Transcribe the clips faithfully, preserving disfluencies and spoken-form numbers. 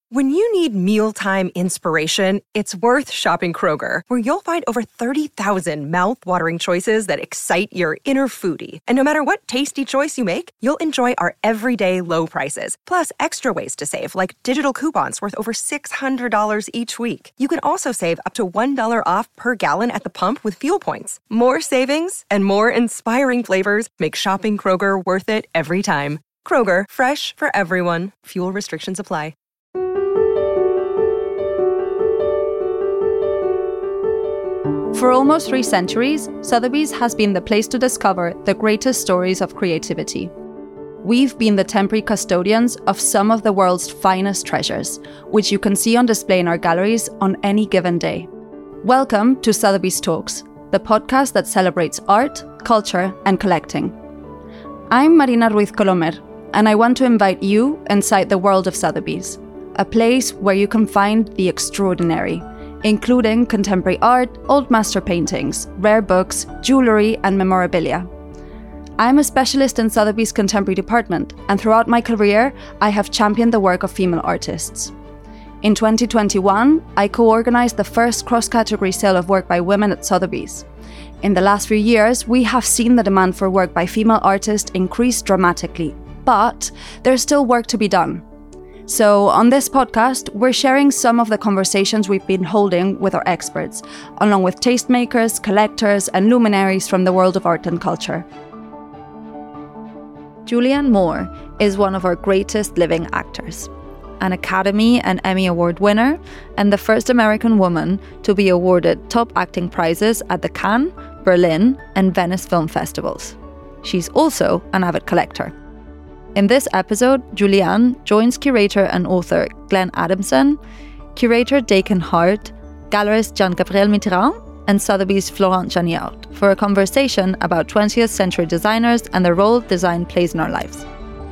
When you need mealtime inspiration, it's worth shopping Kroger, where you'll find over thirty thousand mouth-watering choices that excite your inner foodie. And no matter what tasty choice you make, you'll enjoy our everyday low prices, plus extra ways to save, like digital coupons worth over six hundred dollars each week. You can also save up to one dollar off per gallon at the pump with fuel points. More savings and more inspiring flavors make shopping Kroger worth it every time. Kroger, fresh for everyone. Fuel restrictions apply. For almost three centuries, Sotheby's has been the place to discover the greatest stories of creativity. We've been the temporary custodians of some of the world's finest treasures, which you can see on display in our galleries on any given day. Welcome to Sotheby's Talks, the podcast that celebrates art, culture, and collecting. I'm Marina Ruiz Colomer, and I want to invite you inside the world of Sotheby's, a place where you can find the extraordinary, including contemporary art, old master paintings, rare books, jewellery, and memorabilia. I'm a specialist in Sotheby's contemporary department, and throughout my career, I have championed the work of female artists. In twenty twenty-one, I co-organized the first cross-category sale of work by women at Sotheby's. In the last few years, we have seen the demand for work by female artists increase dramatically, but there's still work to be done. So on this podcast, we're sharing some of the conversations we've been holding with our experts, along with tastemakers, collectors, and luminaries from the world of art and culture. Julianne Moore is one of our greatest living actors, an Academy and Emmy Award winner, and the first American woman to be awarded top acting prizes at the Cannes, Berlin, and Venice film festivals. She's also an avid collector. In this episode, Julianne joins curator and author Glenn Adamson, curator Dakin Hart, gallerist Jean-Gabriel Mitterrand, and Sotheby's Florent Janiaud for a conversation about twentieth century designers and the role design plays in our lives.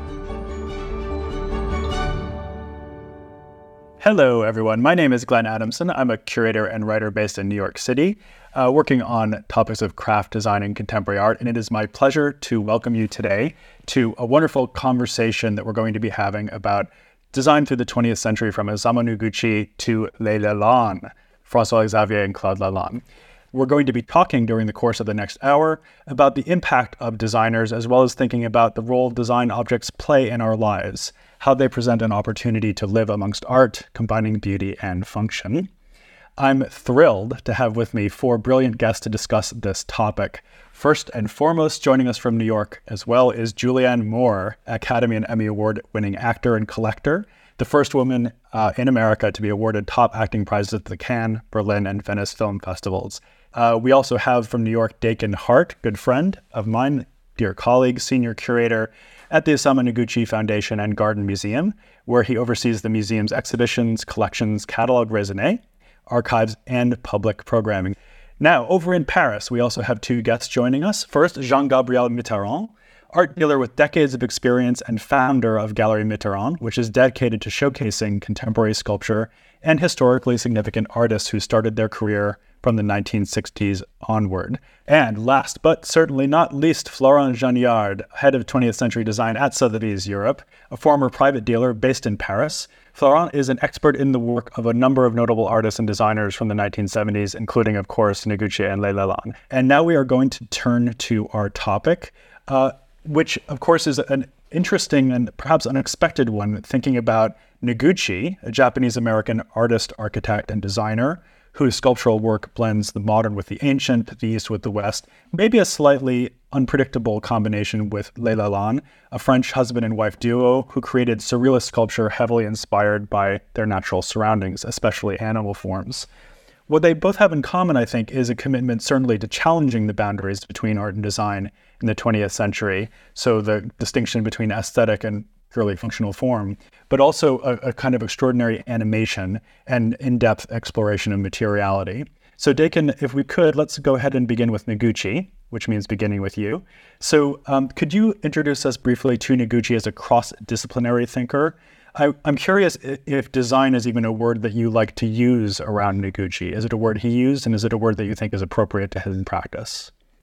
Hello, everyone. My name is Glenn Adamson. I'm a curator and writer based in New York City, uh, working on topics of craft design and contemporary art. And it is my pleasure to welcome you today to a wonderful conversation that we're going to be having about design through the twentieth century, from Osamu Noguchi to Les Lalande, François Xavier and Claude Lalande. We're going to be talking during the course of the next hour about the impact of designers, as well as thinking about the role design objects play in our lives, how they present an opportunity to live amongst art, combining beauty and function. I'm thrilled to have with me four brilliant guests to discuss this topic. First and foremost, joining us from New York as well is Julianne Moore, Academy and Emmy Award-winning actor and collector, the first woman uh, in America to be awarded top acting prizes at the Cannes, Berlin, and Venice film festivals. Uh, we also have from New York, Dakin Hart, good friend of mine, dear colleague, senior curator at the Osamu Noguchi Foundation and Garden Museum, where he oversees the museum's exhibitions, collections, catalogue raisonné, archives, and public programming. Now, over in Paris, we also have two guests joining us. First, Jean-Gabriel Mitterrand, art dealer with decades of experience and founder of Galerie Mitterrand, which is dedicated to showcasing contemporary sculpture and historically significant artists who started their career from the nineteen sixties onward. And last but certainly not least, Florent Janiaud, head of twentieth century design at Sotheby's Europe, a former private dealer based in Paris. Florent is an expert in the work of a number of notable artists and designers from the nineteen seventies, including, of course, Noguchi and Les Lalande. And now we are going to turn to our topic, uh, which, of course, is an interesting and perhaps unexpected one, thinking about Noguchi, a Japanese-American artist, architect, and designer, whose sculptural work blends the modern with the ancient, the East with the West, maybe a slightly unpredictable combination with Les Lalande, a French husband and wife duo who created surrealist sculpture heavily inspired by their natural surroundings, especially animal forms. What they both have in common, I think, is a commitment certainly to challenging the boundaries between art and design in the twentieth century, so the distinction between aesthetic and purely functional form, but also a, a kind of extraordinary animation and in-depth exploration of materiality. So Dakin, if we could, let's go ahead and begin with Noguchi, which means beginning with you. So um, could you introduce us briefly to Noguchi as a cross-disciplinary thinker? I, I'm curious if design is even a word that you like to use around Noguchi. Is it a word he used, and is it a word that you think is appropriate to his practice?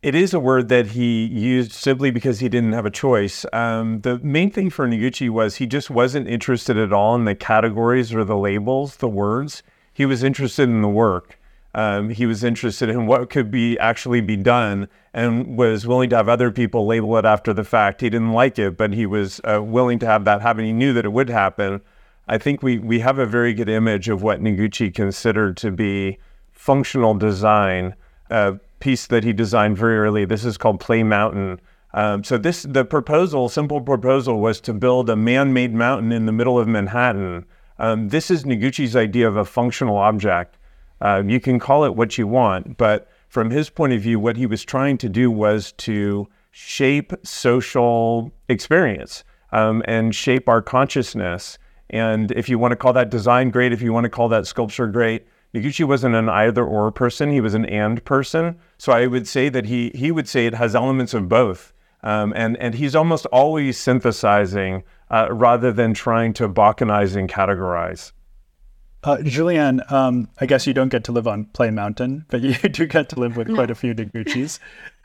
It is a word that he used simply because he didn't have a choice. Um, the main thing for Noguchi was he just wasn't interested at all in the categories or the labels, the words. He was interested in the work. Um, he was interested in what could be actually be done and was willing to have other people label it after the fact. He didn't like it, but he was uh, willing to have that happen. He knew that it would happen. I think we, we have a very good image of what Noguchi considered to be functional design, a piece that he designed very early. This is called Play Mountain. Um, so this the proposal, simple proposal, was to build a man-made mountain in the middle of Manhattan. Um, this is Noguchi's idea of a functional object. Uh, you can call it what you want, but from his point of view, what he was trying to do was to shape social experience um, and shape our consciousness. And if you want to call that design, great. If you want to call that sculpture, great. Noguchi wasn't an either-or person. He was an and person. So I would say that he he would say it has elements of both. Um, and, and he's almost always synthesizing uh, rather than trying to balkanize and categorize. Uh, Julianne, um, I guess you don't get to live on Play Mountain, but you do get to live with quite a few Noguchis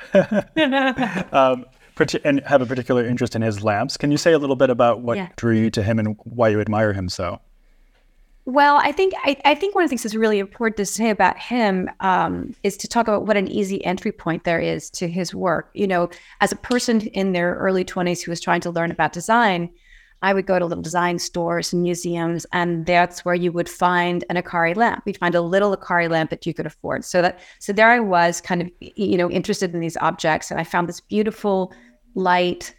um, and have a particular interest in his lamps. Can you say a little bit about what yeah. drew you to him and why you admire him so? Well, I think I, I think one of the things that's really important to say about him um, is to talk about what an easy entry point there is to his work. You know, as a person in their early twenties who was trying to learn about design, I would go to little design stores and museums, and that's where you would find an Akari lamp. You'd find a little Akari lamp that you could afford. So that, so there I was, kind of, you know, interested in these objects, and I found this beautiful, light,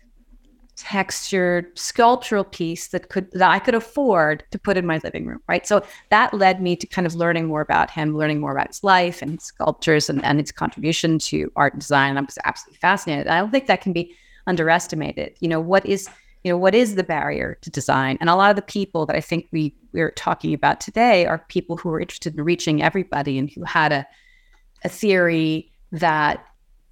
textured, sculptural piece that could that I could afford to put in my living room. Right. So that led me to kind of learning more about him, learning more about his life and his sculptures and, and its contribution to art and design. And I was absolutely fascinated. I don't think that can be underestimated. You know, what is You know, what is the barrier to design? And a lot of the people that I think we, we're talking about today are people who are interested in reaching everybody and who had a a theory that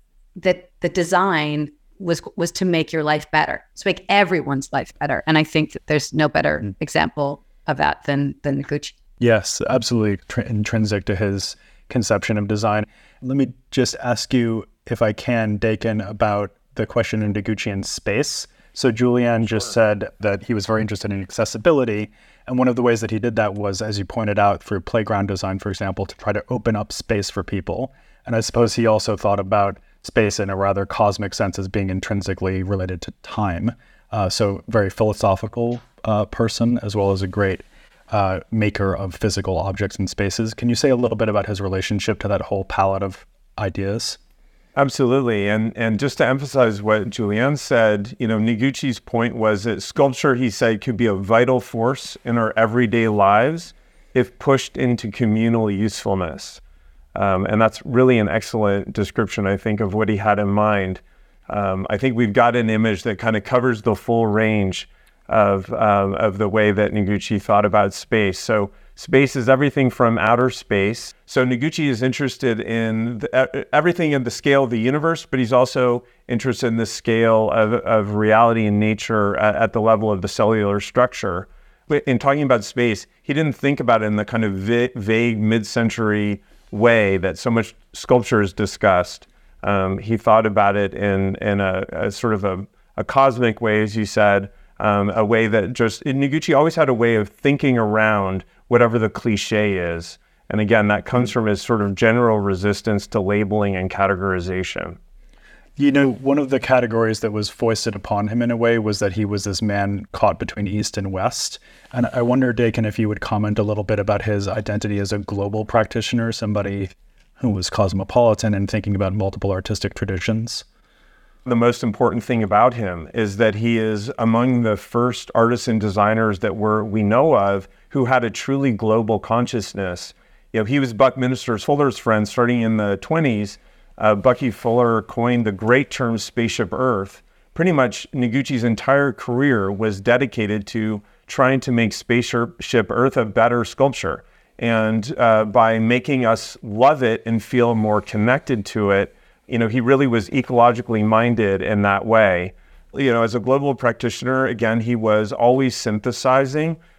that the design was was to make your life better, to make everyone's life better. And I think that there's no better mm. example of that than than Noguchi. Yes, absolutely tr- intrinsic to his conception of design. Let me just ask you, if I can, Dakin, about the question in Noguchi in space. So Julianne just sure. said that he was very interested in accessibility. And one of the ways that he did that was, as you pointed out, through playground design, for example, to try to open up space for people. And I suppose he also thought about space in a rather cosmic sense as being intrinsically related to time. Uh, so very philosophical uh, person, as well as a great uh, maker of physical objects and spaces. Can you say a little bit about his relationship to that whole palette of ideas? Absolutely. And and just to emphasize what Julianne said, you know, Noguchi's point was that sculpture, he said, could be a vital force in our everyday lives if pushed into communal usefulness. Um, and that's really an excellent description, I think, of what he had in mind. Um, I think we've got an image that kind of covers the full range of um, of the way that Noguchi thought about space. So space is everything from outer space. So Noguchi is interested in the, everything in the scale of the universe, but he's also interested in the scale of, of reality and nature at, at the level of the cellular structure. In talking about space, he didn't think about it in the kind of vi- vague mid-century way that so much sculpture is discussed. Um, he thought about it in, in a, a sort of a, a cosmic way, as you said, um, a way that just, Noguchi always had a way of thinking around whatever the cliche is. And again, that comes from his sort of general resistance to labeling and categorization. You know, one of the categories that was foisted upon him in a way was that he was this man caught between East and West. And I wonder, Dakin, if you would comment a little bit about his identity as a global practitioner, somebody who was cosmopolitan and thinking about multiple artistic traditions. The most important thing about him is that he is among the first artists and designers that we're, we know of who had a truly global consciousness. You know, he was Buckminster Fuller's friend starting in the twenties. Uh, Bucky Fuller coined the great term spaceship Earth. Pretty much Noguchi's entire career was dedicated to trying to make spaceship Earth a better sculpture. And uh, by making us love it and feel more connected to it, you know, he really was ecologically minded in that way. You know, as a global practitioner, again, he was always synthesizing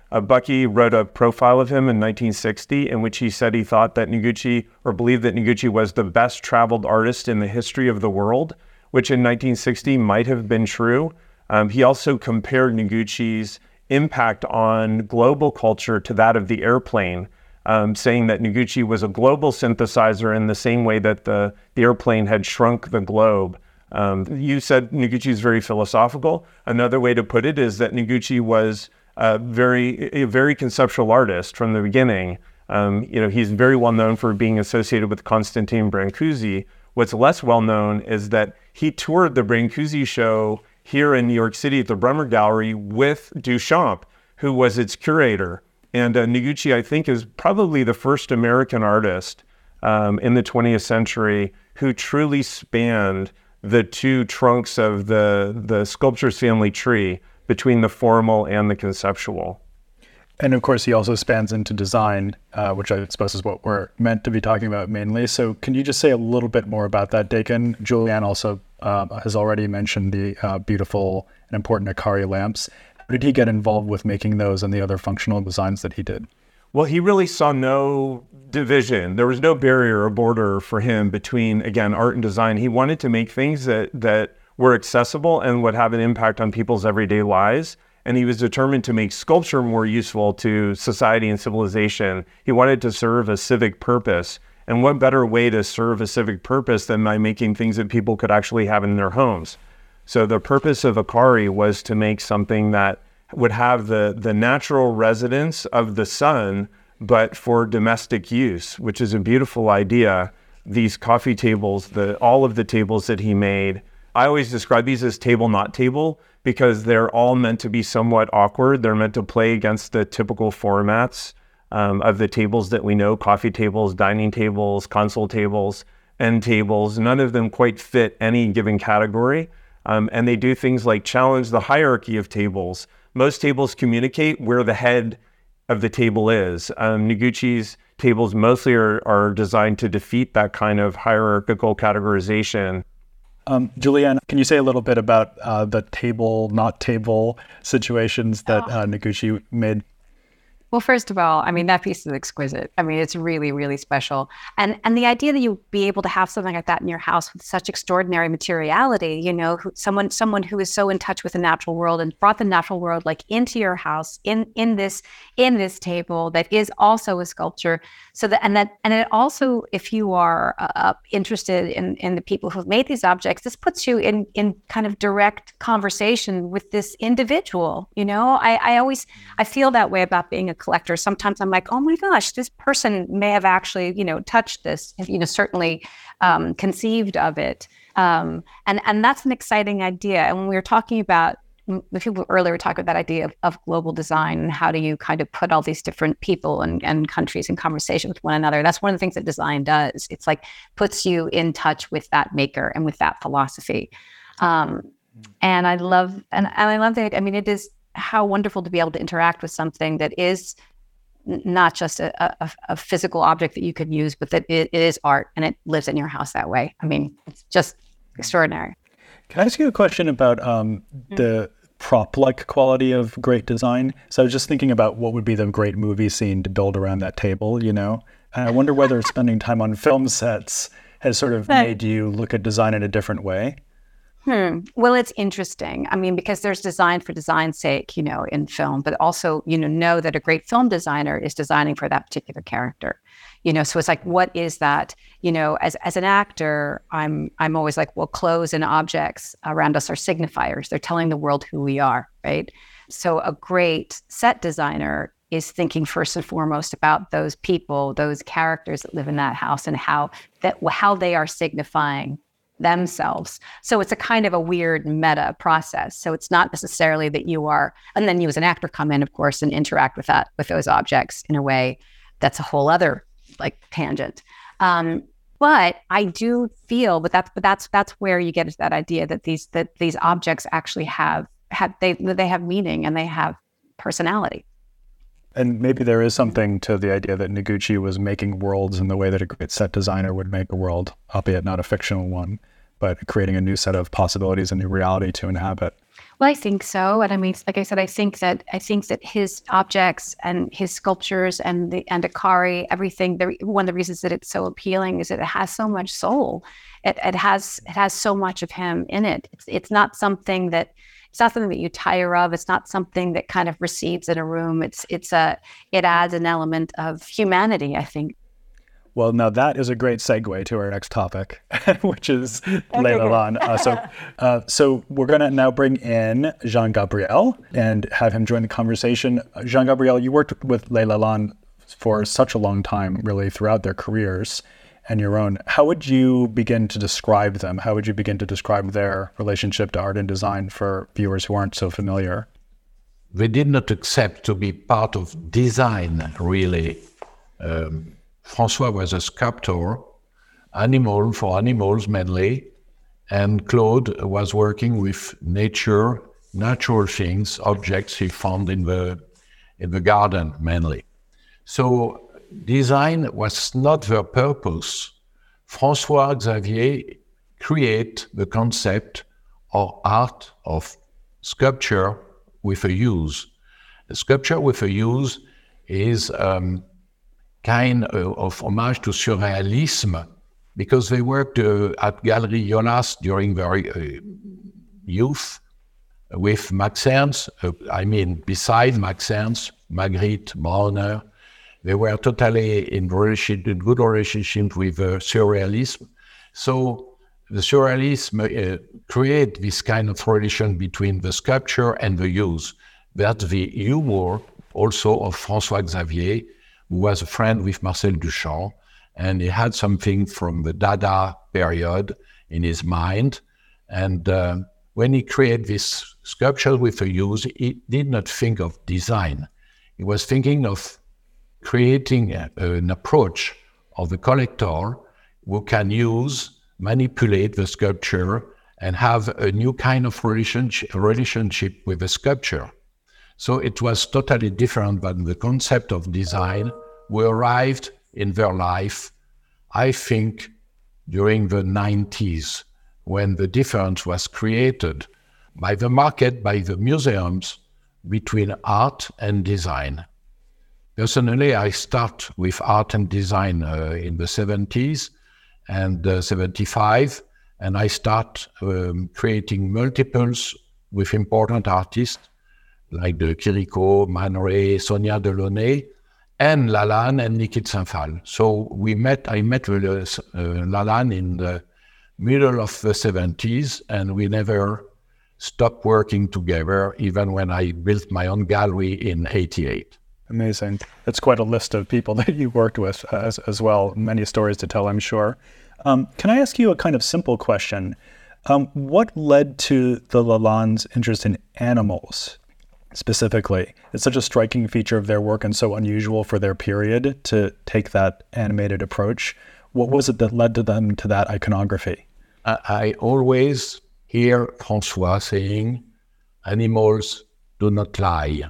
Uh, Bucky wrote a profile of him in nineteen sixty in which he said he thought that Noguchi, or believed that Noguchi was the best traveled artist in the history of the world, which in nineteen sixty might have been true. Um, he also compared Noguchi's impact on global culture to that of the airplane, um, saying that Noguchi was a global synthesizer in the same way that the, the airplane had shrunk the globe. Um, you said Noguchi is very philosophical. Another way to put it is that Noguchi was a very, a very conceptual artist from the beginning. Um, you know, he's very well known for being associated with Constantine Brancusi. What's less well known is that he toured the Brancusi show here in New York City at the Bremer Gallery with Duchamp, who was its curator. And uh, Noguchi, I think, is probably the first American artist um, in the twentieth century who truly spanned the two trunks of the, the sculptor's family tree between the formal and the conceptual. And of course, he also spans into design, uh, which I suppose is what we're meant to be talking about mainly. So can you just say a little bit more about that, Dakin? Julianne also uh, has already mentioned the uh, beautiful and important Akari lamps. How did he get involved with making those and the other functional designs that he did? Well, he really saw no division. There was no barrier or border for him between, again, art and design. He wanted to make things that, that were accessible and would have an impact on people's everyday lives. And he was determined to make sculpture more useful to society and civilization. He wanted to serve a civic purpose. And what better way to serve a civic purpose than by making things that people could actually have in their homes? So the purpose of Akari was to make something that would have the, the natural residence of the sun, but for domestic use, which is a beautiful idea. These coffee tables, the all of the tables that he made, I always describe these as table, not table, because they're all meant to be somewhat awkward. They're meant to play against the typical formats um, of the tables that we know, coffee tables, dining tables, console tables, end tables. None of them quite fit any given category. Um, and they do things like challenge the hierarchy of tables. Most tables communicate where the head of the table is. Um, Noguchi's tables mostly are, are designed to defeat that kind of hierarchical categorization. Um, Julianne, can you say a little bit about uh, the table, not table situations that uh, Noguchi made? Well, first of all, I mean, that piece is exquisite. I mean, it's really, really special. And and the idea that you'd be able to have something like that in your house with such extraordinary materiality, you know, who, someone someone who is so in touch with the natural world and brought the natural world like into your house, in in this in this table that is also a sculpture. So that and that and it also, if you are uh, interested in in the people who've made these objects, this puts you in in kind of direct conversation with this individual. You know, I I always I feel that way about being a collector. Sometimes I'm like, oh my gosh, this person may have actually, you know, touched this, you know, certainly um, conceived of it. Um, and, and that's an exciting idea. And when we were talking about, the people earlier were talking about that idea of, of global design and how do you kind of put all these different people and, and countries in conversation with one another. That's one of the things that design does. It's like puts you in touch with that maker and with that philosophy. Um, and I love, and, and I love that, I mean, it is, how wonderful to be able to interact with something that is not just a, a, a physical object that you could use, but that it, it is art and it lives in your house that way. I mean, it's just extraordinary. Can I ask you a question about um, mm-hmm. the prop-like quality of great design? So I was just thinking about what would be the great movie scene to build around that table, you know? And I wonder whether spending time on film sets has sort of but, made you look at design in a different way. Hmm. Well, it's interesting. I mean, because there's design for design's sake, you know, in film, but also, you know, know that a great film designer is designing for that particular character. You know, so it's like, what is that? You know, as as an actor, I'm I'm always like, well, clothes and objects around us are signifiers. They're telling the world who we are, right? So a great set designer is thinking first and foremost about those people, those characters that live in that house, and how that how they are signifying themselves. So it's a kind of a weird meta process. So it's not necessarily that you are, and then you as an actor come in, of course, and interact with that, with those objects in a way that's a whole other like tangent. Um, but I do feel, but that's, but that's, that's where you get into that idea that these, that these objects actually have, have, they, they have meaning and they have personality. And maybe there is something to the idea that Noguchi was making worlds in the way that a great set designer would make a world, albeit not a fictional one, but creating a new set of possibilities, a new reality to inhabit. Well, I think so. And I mean, like I said, I think that I think that his objects and his sculptures and the and Akari, everything, the, one of the reasons that it's so appealing is that it has so much soul. It, it has it has so much of him in it. It's it's not something that it's not something that you tire of. It's not something that kind of recedes in a room. It's it's a it adds an element of humanity, I think. Well, now that is a great segue to our next topic, which is Le Lalande. Uh, so, uh, so we're going to now bring in Jean-Gabriel and have him join the conversation. Jean-Gabriel, you worked with Le Lalande for such a long time, really, throughout their careers and your own. How would you begin to describe them? How would you begin to describe their relationship to art and design for viewers who aren't so familiar? They did not accept to be part of design, really. Um, François was a sculptor, animal for animals mainly, and Claude was working with nature, natural things, objects he found in the in the garden mainly. So design was not their purpose. François Xavier create the concept of art, of sculpture with a use. A sculpture with a use is um, kind of homage to surrealism, because they worked uh, at Galerie Jonas during their uh, youth with Max Ernst, uh, I mean, beside Max Ernst, Magritte, Bronner. They were totally in, relation, in good relationship with uh, surrealism. So the surrealism uh, create this kind of relation between the sculpture and the use. That's the humor also of François Xavier, who was a friend with Marcel Duchamp, and he had something from the Dada period in his mind. And uh, when he created this sculpture with a use, he did not think of design. He was thinking of creating a, an approach of the collector who can use, manipulate the sculpture, and have a new kind of relationship, relationship with the sculpture. So it was totally different than the concept of design who arrived in their life, I think, during the nineties, when the difference was created by the market, by the museums, between art and design. Personally, I start with art and design uh, in the seventies and uh, seventy-five, and I start um, creating multiples with important artists like the Chirico, Man Ray, Sonia Delaunay, and Lalande and Nikit Saint-Phal. So we met, I met with uh, Lalande in the middle of the seventies, and we never stopped working together, even when I built my own gallery in eighty-eight. Amazing. That's quite a list of people that you worked with as, as well. Many stories to tell, I'm sure. Um, can I ask you a kind of simple question? Um, what led to the Lalande's interest in animals specifically? It's such a striking feature of their work and so unusual for their period to take that animated approach. What was it that led to them to that iconography? I, I always hear François saying, animals do not lie.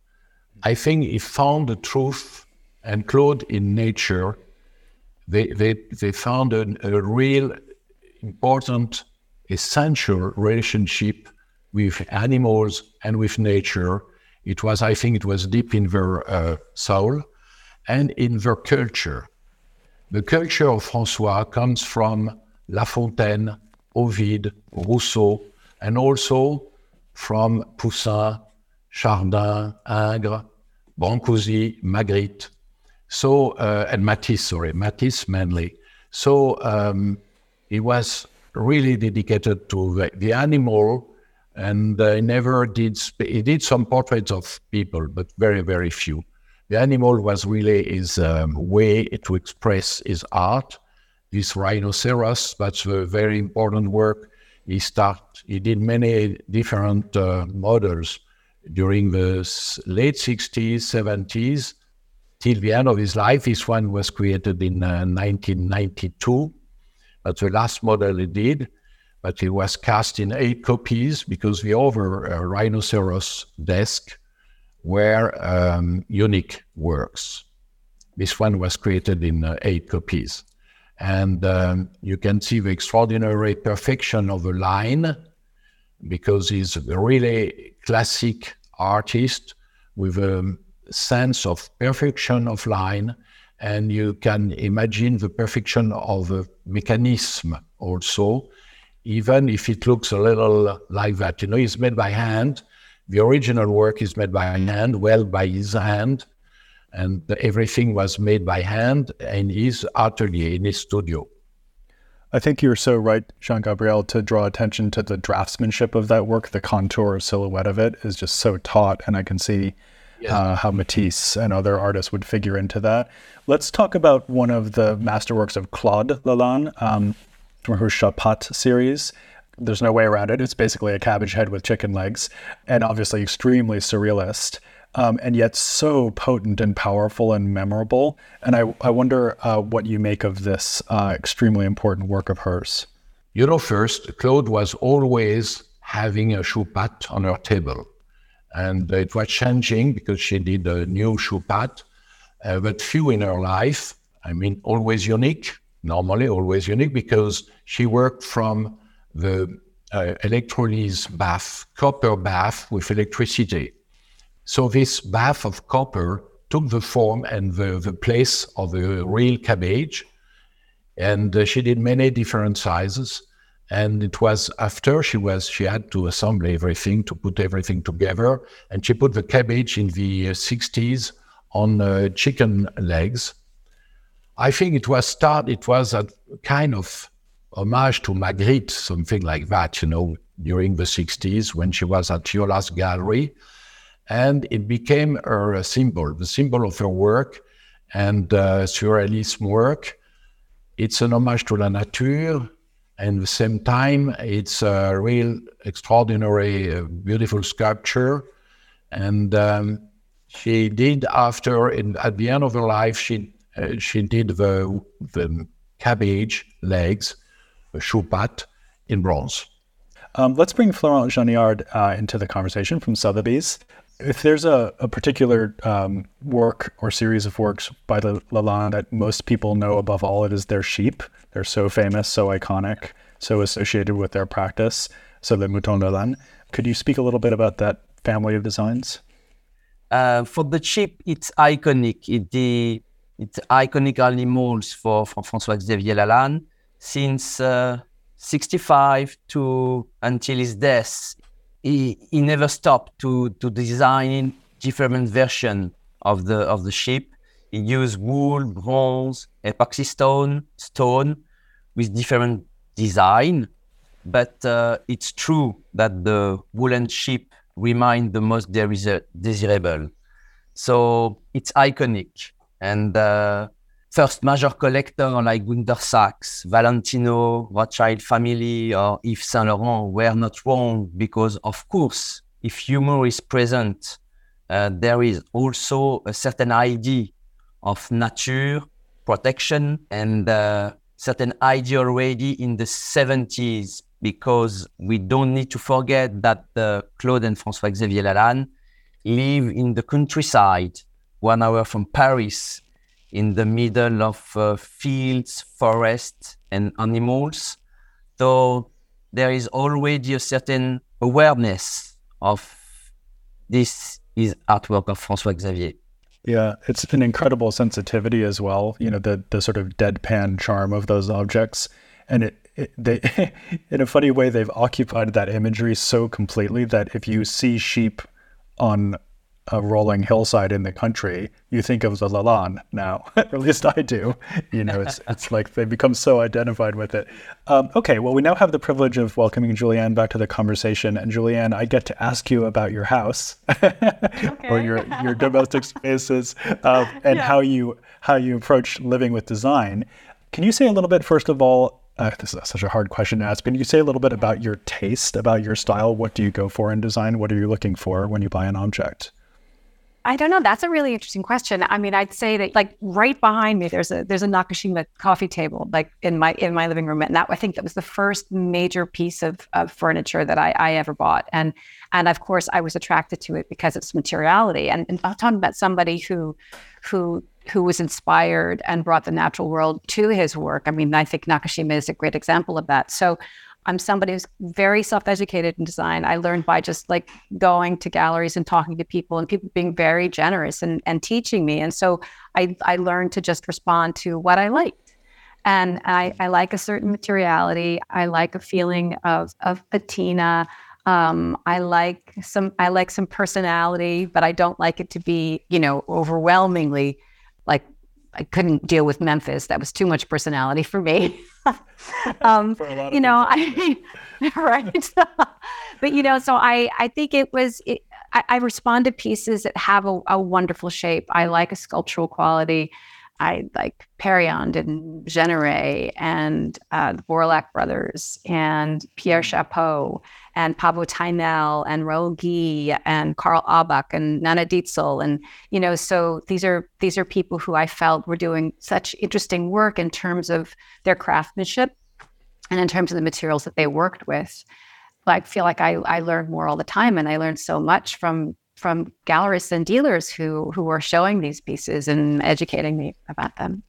I think he found the truth, and Claude in nature, they, they, they found a, a real important, essential relationship with animals and with nature. It was, I think it was deep in their uh, soul and in their culture. The culture of François comes from La Fontaine, Ovid, Rousseau, and also from Poussin, Chardin, Ingres, Brancusi, Magritte, so uh, and Matisse, sorry, Matisse mainly. So um, he was really dedicated to the, the animal, and uh, he never did. Sp- he did some portraits of people, but very, very few. The animal was really his um, way to express his art. This rhinoceros, that's a very important work. He start. He did many different uh, models during the late sixties, seventies, till the end of his life. This one was created in uh, nineteen ninety-two. That's the last model he did, but it was cast in eight copies because the other uh, rhinoceros desk were um, unique works. This one was created in uh, eight copies. And um, you can see the extraordinary perfection of the line, because he's a really classic artist with a sense of perfection of line, and you can imagine the perfection of the mechanism also, even if it looks a little like that. You know, it's made by hand. The original work is made by hand, well, by his hand, and everything was made by hand in his atelier, in his studio. I think you're so right, Jean-Gabriel, to draw attention to the draftsmanship of that work. The contour silhouette of it is just so taut, and I can see yeah. uh, how Matisse and other artists would figure into that. Let's talk about one of the masterworks of Claude Lalanne, um, from her Chapat series. There's no way around it. It's basically a cabbage head with chicken legs, and obviously extremely surrealist. Um, and yet so potent and powerful and memorable. And I, I wonder uh, what you make of this uh, extremely important work of hers. You know, first, Claude was always having a Chapat on her table. And it was changing because she did a new Chapat, uh, but few in her life. I mean, always unique, normally always unique, because she worked from the uh, electrolysis bath, copper bath with electricity. So this bath of copper took the form and the, the place of a real cabbage. And uh, she did many different sizes. And it was after she was, she had to assemble everything, to put everything together. And she put the cabbage in the uh, sixties on uh, chicken legs. I think it was start, it was a kind of homage to Magritte, something like that, you know, during the sixties when she was at Yola's gallery. And it became her symbol, the symbol of her work and uh, surrealism work. It's an homage to la nature, and at the same time, it's a real extraordinary, uh, beautiful sculpture. And um, she did after, in, at the end of her life, she uh, she did the, the cabbage legs, the Chapat, in bronze. Um, let's bring Florent Janiard uh, into the conversation from Sotheby's. If there's a, a particular um, work or series of works by Lalanne that most people know above all, it is their sheep. They're so famous, so iconic, so associated with their practice. So the Mouton Lalanne. Could you speak a little bit about that family of designs? Uh, for the sheep, it's iconic. It, the, it's iconic animals for, for François-Xavier Lalanne since uh, sixty-five to until his death. He, he never stopped to, to design different versions of the of the sheep. He used wool, bronze, epoxy stone, stone with different design. But uh, it's true that the woolen sheep remain the most desi- desirable. So it's iconic. And uh, first major collector like Gunter Sachs, Valentino, Rothschild family, or Yves Saint Laurent were not wrong because, of course, if humor is present, uh, there is also a certain idea of nature, protection, and uh, certain idea already in the seventies, because we don't need to forget that uh, Claude and François-Xavier Lalanne live in the countryside, one hour from Paris, in the middle of uh, fields, forests, and animals. So there is already a certain awareness of this is artwork of François-Xavier. Yeah, it's an incredible sensitivity as well, you know, the the sort of deadpan charm of those objects. And it, it they in a funny way, they've occupied that imagery so completely that if you see sheep on a rolling hillside in the country, you think of the Lalanne now, or at least I do. You know, it's it's like they become so identified with it. Um, okay, well, we now have the privilege of welcoming Julianne back to the conversation. And Julianne, I get to ask you about your house or your your domestic spaces uh, and yeah. how you how you approach living with design. Can you say a little bit, first of all, uh, this is such a hard question to ask, can you say a little bit about your taste, about your style? What do you go for in design? What are you looking for when you buy an object? I don't know. That's a really interesting question. I mean, I'd say that like right behind me, there's a there's a Nakashima coffee table, like in my in my living room, and that I think that was the first major piece of, of furniture that I, I ever bought. And and of course, I was attracted to it because of its materiality. And, and I'm talking about somebody who who who was inspired and brought the natural world to his work. I mean, I think Nakashima is a great example of that. So I'm somebody who's very self-educated in design. I learned by just like going to galleries and talking to people and people being very generous and, and teaching me. And so I, I learned to just respond to what I liked. And I, I like a certain materiality. I like a feeling of, of patina. Um, I like some, I like some personality, but I don't like it to be, you know, overwhelmingly like, I couldn't deal with Memphis. That was too much personality for me. um, for you know, I, right. But, you know, so I, I think it was, it, I, I respond to pieces that have a, a wonderful shape. I like a sculptural quality. I like Perriand and Jeanneret and uh, the Borlaug brothers and Pierre Chapeau and Pablo Tainel and Raoul Guy and Karl Aubach and Nana Dietzel. And, you know, so these are these are people who I felt were doing such interesting work in terms of their craftsmanship and in terms of the materials that they worked with. I feel like I, I learned more all the time, and I learned so much from from gallerists and dealers who who are showing these pieces and educating me about them.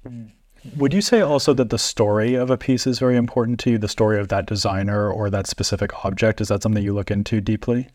Would you say also that the story of a piece is very important to you, the story of that designer or that specific object? Is that something you look into deeply?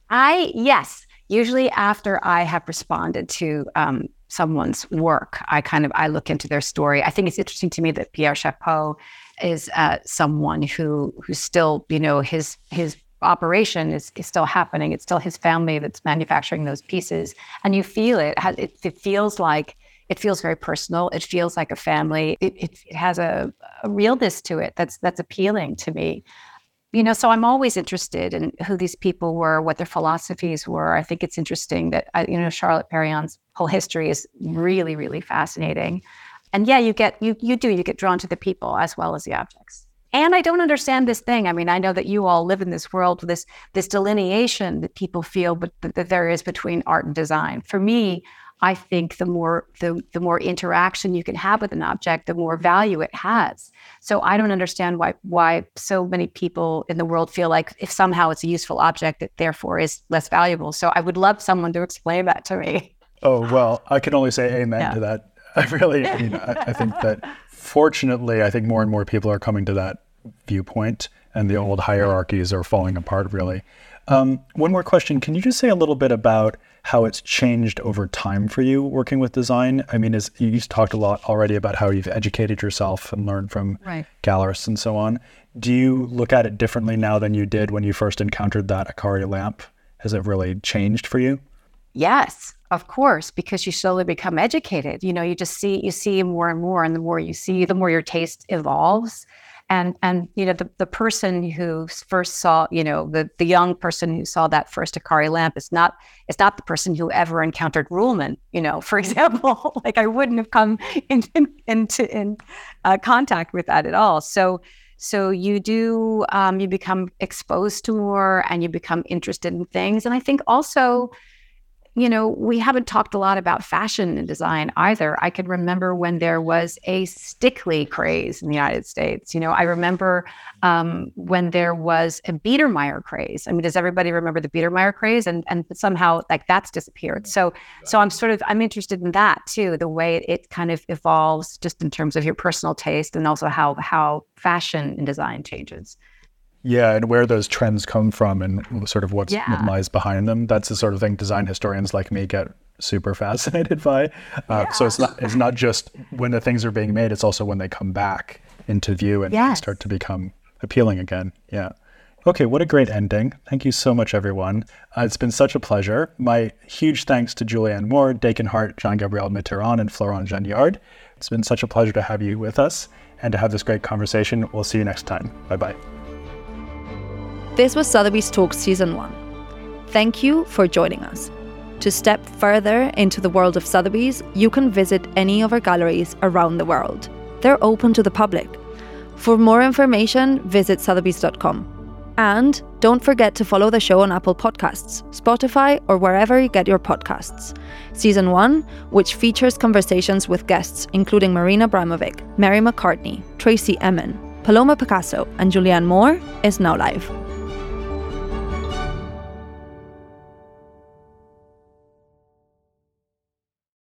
I, yes. Usually after I have responded to um, someone's work, I kind of, I look into their story. I think it's interesting to me that Pierre Chapeau is uh, someone who, who's still, you know, his, his, operation is, is still happening. It's still his family that's manufacturing those pieces. And you feel it. It, it feels like, it feels very personal. It feels like a family. It, it, it has a, a realness to it that's that's appealing to me. You know, so I'm always interested in who these people were, what their philosophies were. I think it's interesting that, you know, Charlotte Perriand's whole history is really, really fascinating. And yeah, you get, you you do, you get drawn to the people as well as the objects. And I don't understand this thing. I mean, I know that you all live in this world with this this delineation that people feel, but that there is between art and design. For me, I think the more the the more interaction you can have with an object, the more value it has. So I don't understand why why so many people in the world feel like if somehow it's a useful object, it therefore is less valuable. So I would love someone to explain that to me. Oh, well, I can only say amen yeah. to that. I really, I mean, I, I think that fortunately, I think more and more people are coming to that viewpoint, and the old hierarchies are falling apart, really. Um, one more question. Can you just say a little bit about how it's changed over time for you working with design? I mean, is, you've talked a lot already about how you've educated yourself and learned from right. gallerists and so on. Do you look at it differently now than you did when you first encountered that Akari lamp? Has it really changed for you? Yes, of course, because you slowly become educated. You know, you just see, you see more and more, and the more you see, the more your taste evolves. And, and you know, the, the person who first saw, you know, the, the young person who saw that first Akari lamp is not, is not the person who ever encountered Ruhlmann, you know, for example. Like I wouldn't have come in, in, into in uh, contact with that at all. So, so you do, um, you become exposed to more, and you become interested in things. And I think also, you know, we haven't talked a lot about fashion and design either. I can remember when there was a Stickley craze in the United States. You know, I remember um, when there was a Biedermeier craze. I mean, does everybody remember the Biedermeier craze? And and somehow like that's disappeared. So so I'm sort of, I'm interested in that too, the way it, it kind of evolves just in terms of your personal taste, and also how how fashion and design changes. Yeah, and where those trends come from and sort of what's, yeah. what lies behind them. That's the sort of thing design historians like me get super fascinated by. Uh, yeah. So it's not it's not just when the things are being made, it's also when they come back into view and yes. start to become appealing again. Yeah. Okay, what a great ending. Thank you so much, everyone. Uh, it's been such a pleasure. My huge thanks to Julianne Moore, Dakin Hart, Jean-Gabriel Mitterrand, and Florent Geniard. It's been such a pleasure to have you with us and to have this great conversation. We'll see you next time. Bye-bye. This was Sotheby's Talks Season one. Thank you for joining us. To step further into the world of Sotheby's, you can visit any of our galleries around the world. They're open to the public. For more information, visit sotheby's dot com. And don't forget to follow the show on Apple Podcasts, Spotify, or wherever you get your podcasts. Season one, which features conversations with guests including Marina Abramovic, Mary McCartney, Tracy Emin, Paloma Picasso, and Julianne Moore, is now live.